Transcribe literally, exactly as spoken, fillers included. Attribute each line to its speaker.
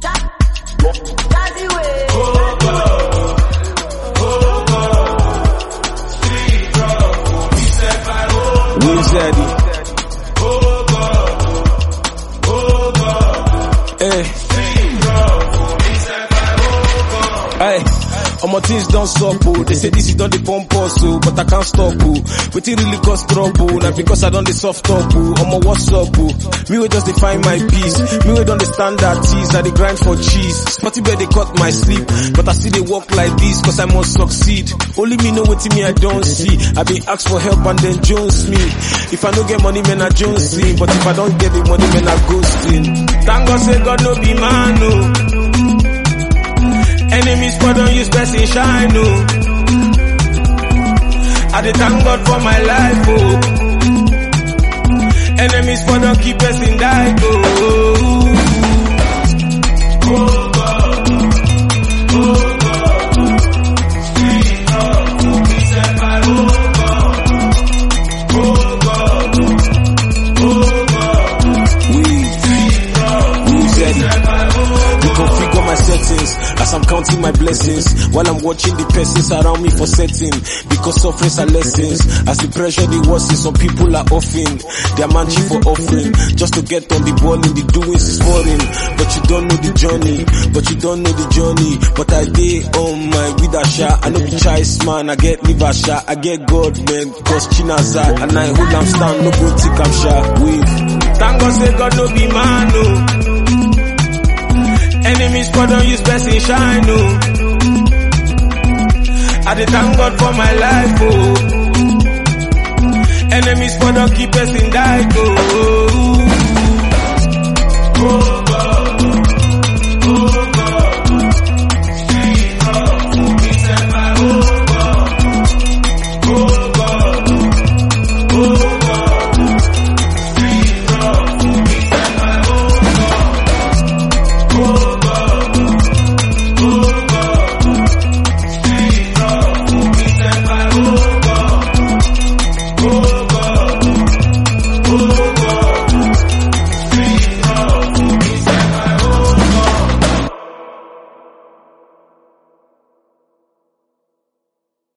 Speaker 1: Jazzy way.
Speaker 2: Oh God, oh God, street trouble, we said by oh God.
Speaker 3: We said it.
Speaker 2: Oh God, oh God,
Speaker 3: Hey.
Speaker 2: street trouble, we said by oh God.
Speaker 3: Hey. All my things don't stop, oh. They say this is not the pump also, but I can't stop, oh. But it really cause trouble, now because I don't the soft top, oh. I'm a what's up, oh. Me will just define my peace. Me will don't understand that tease, I they grind for cheese. Spotty bed they cut my sleep, but I still they walk like this, cause I must succeed. Only me know what me I don't see. I been asked for help and then Jones me. If I don't get money, man I Jones see. But if I don't get the money, man I ghosting. Thank God say God no be man, no. Enemies but don't use person shine, no. I dey thank God for my life, oh. Enemies but don't keep person die, oh.
Speaker 2: Oh God, oh God, street trouble, we said by oh God. Oh God, oh God,
Speaker 3: We,
Speaker 2: street trouble,
Speaker 3: we said
Speaker 2: we
Speaker 3: it.
Speaker 2: said by oh God.
Speaker 3: Configure my settings as I'm counting my blessings while I'm watching the persons around me for setting because sufferings are lessons. As the pressure the worst is some people are offering their manchi for offering just to get on the ball in the doings is foreign. But you don't know the journey, but you don't know the journey. But I day on my with a shot. I know the choice man, I get liver shot, I get God man, cause Chinaza and I hold am stand, no go tick am shot. Wait, thank God say God no be man, no. Enemies but don't use person shine, no. I dey thank God for my life, oh. Enemies but don't keep person die, oh. Oh